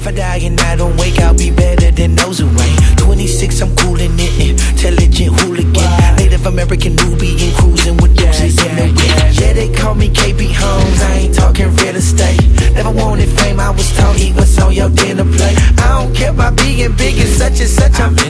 If I die and I don't wake, I'll be better than those who ain't. 26, I'm coolin' it, intelligent hooligan. Native American Nubian, cruising with deuces in the wind. Yeah, they call me KB Holmes, I ain't talking real estate. Never wanted fame, I was told he was on your dinner plate. I don't care about being big and such, I'm